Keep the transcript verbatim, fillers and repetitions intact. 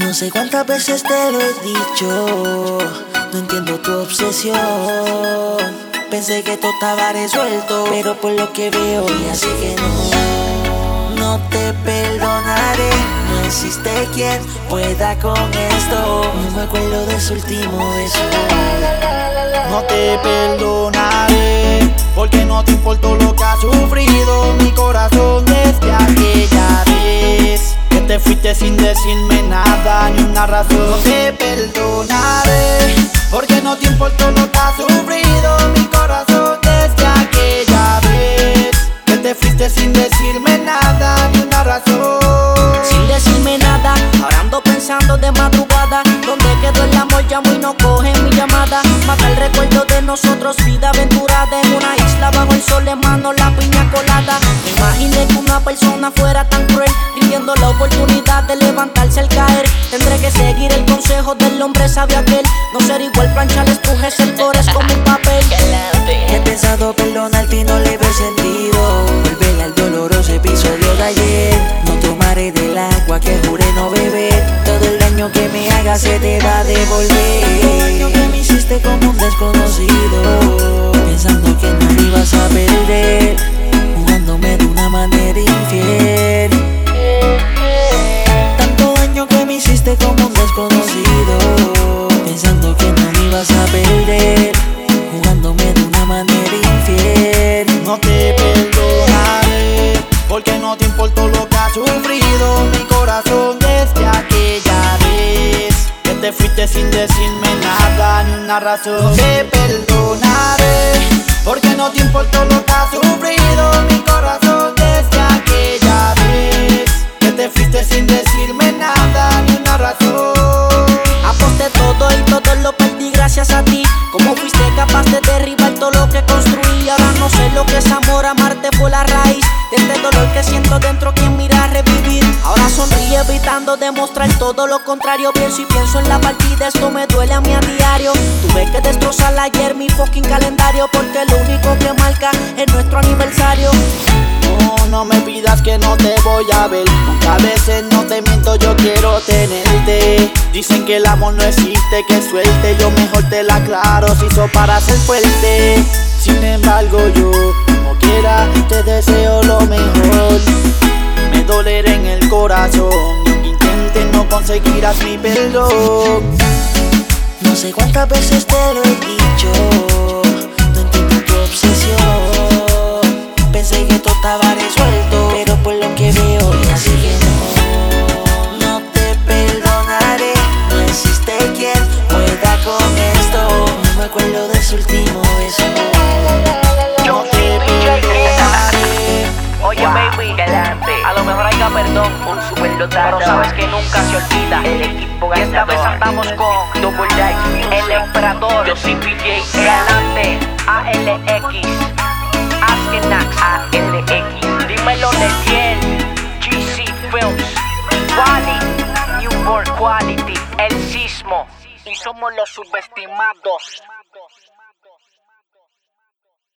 No sé cuántas veces te lo he dicho, no entiendo tu obsesión. Pensé que todo estaba resuelto, pero por lo que veo ya sé que no. No te perdonaré, no existe quien pueda con esto. No me acuerdo de su último beso. No te perdonaré, porque no te importó lo que ha sufrido mi corazón desde aquella vez que te fuiste sin decirme nada, ni una razón. No te perdonaré, porque no te importó lo que ha sufrido mi corazón desde aquella vez que te fuiste sin decirme nada, ni una razón. Sin decirme nada, ahora ando pensando de madrugada. Donde quedó el amor, llamo y no coge mi llamada. Mata el recuerdo de nosotros, vida aventurada en una isla bajo el sol, hermano, la piña colada. Me imaginé que una persona fuera tan cruel, viviendo la oportunidad de levantarse al caer. Tendré que seguir el consejo del hombre sabio aquel, no ser igual, planchar, estrujes el core es como un papel. He pensado perdonarte y no le veo sentido. Volver al doloroso episodio de ayer. No tomaré del agua que juré no beber. Todo el daño que me hagas se te va a devolver. Tanto daño que me hiciste como un desconocido, pensando que no me ibas a perder, jugándome de una manera infiel. Tanto daño que me hiciste como un desconocido, pensando que no me ibas a perder, jugándome de una manera infiel. No te perdonaré, porque no te importó lo que ha sufrido mi corazón desde aquella vez que te fuiste sin decirme nada, ni una razón. No te perdonaré, porque no te importó lo que ha sufrido mi corazón desde aquella vez que te fuiste sin decirme nada, ni una razón. Aposté todo y todo lo perdí gracias a ti. Cómo fuiste capaz de derribar todo lo que construí. Ahora no sé lo que es amor, amarte fue la raíz de este dolor que siento dentro, quien mira revivir. Ahora sonríe evitando demostrar todo lo contrario. Pienso y pienso en la partida, esto me duele a mí a diario. Tuve que destrozar ayer mi fucking calendario, porque lo único que marca es nuestro aniversario. No, no me pidas que no te voy a ver, porque a veces no te miento, yo quiero tenerte. Dicen que el amor no existe, que suelte, yo mejor te la aclaro, se hizo para ser fuerte. Sin embargo yo, como quiera, te deseo lo mejor. Me dolerá en el corazón, y aunque intentes no conseguirás mi perdón. No sé cuántas veces te lo he dicho, no entiendo tu obsesión. Pensé que todo estaba resuelto, pero por lo que veo ya sé que no. No te perdonaré, no existe quien pueda con esto. No me acuerdo de su último beso. No te perdonaré. Oye, baby, galante. A lo mejor haya perdón, un superdotado, pero sabes que nunca se olvida el equipo ganador. Y esta vez andamos con Double Dice, el emperador, yo soy P J, galante, A L X, Askenax, A L X, dímelo de quién, G C Films, Quality, Newborn Quality, El Sismo, y somos los subestimados.